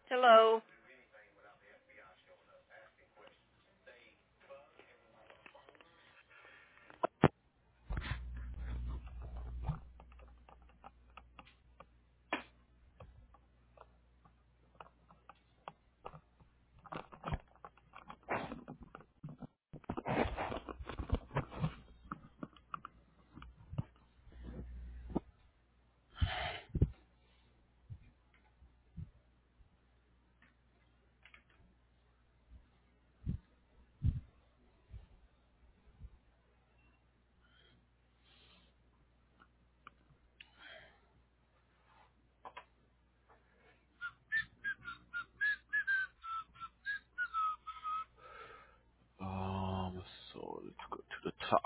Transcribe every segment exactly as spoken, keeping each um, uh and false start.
Hello. Um, so let's go to the top.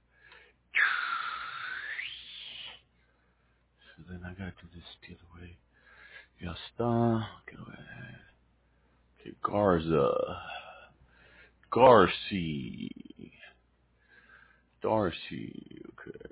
So then I gotta do this the other way. Ya está. Quiero ver. Okay, Garza. Garci. Darcy. Okay.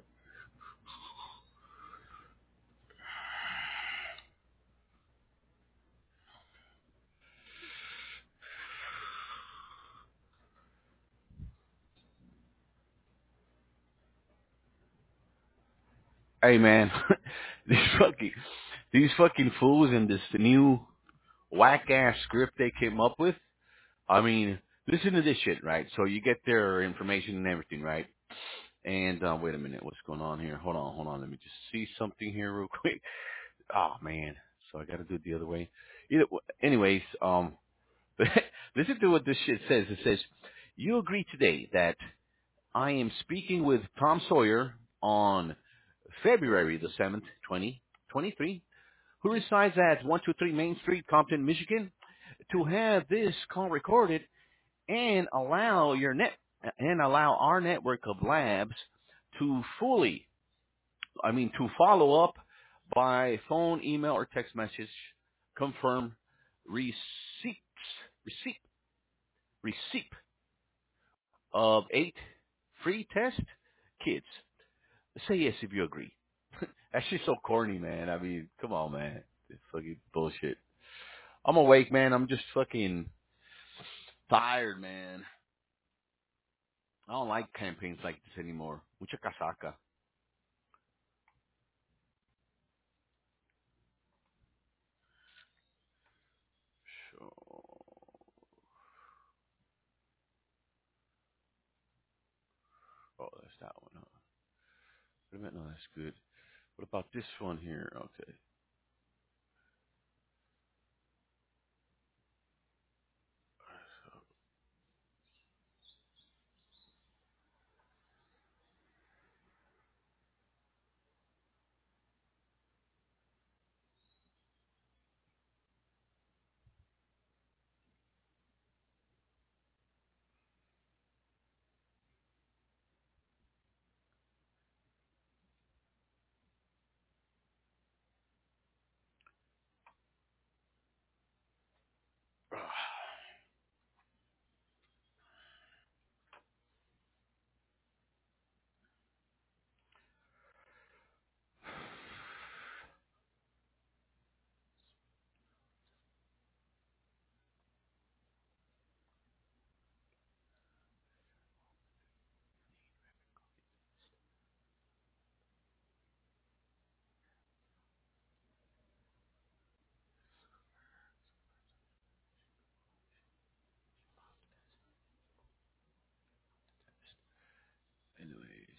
Hey man, these fucking these fucking fools in this new whack ass script they came up with. I mean, listen to this shit, right? So you get their information and everything, right? And uh, wait a minute, what's going on here? Hold on, hold on. Let me just see something here real quick. Oh man, so I got to do it the other way. Either, anyways, um, listen to what this shit says. It says, "You agree today that I am speaking with Tom Sawyer on February the seventh, twenty twenty-three, who resides at one two three Main Street, Compton, Michigan, to have this call recorded and allow your net and allow our network of labs to fully, I mean, to follow up by phone, email, or text message, confirm receipts, receipt, receipt of eight free test kits. Say yes if you agree." That shit's so corny, man. I mean, come on, man. It's fucking bullshit. I'm awake, man. I'm just fucking tired, man. I don't like campaigns like this anymore. Mucha casaca. So, oh, that's that one. Huh? Wait a minute, no, that's good. What about this one here? Okay. So, anyways.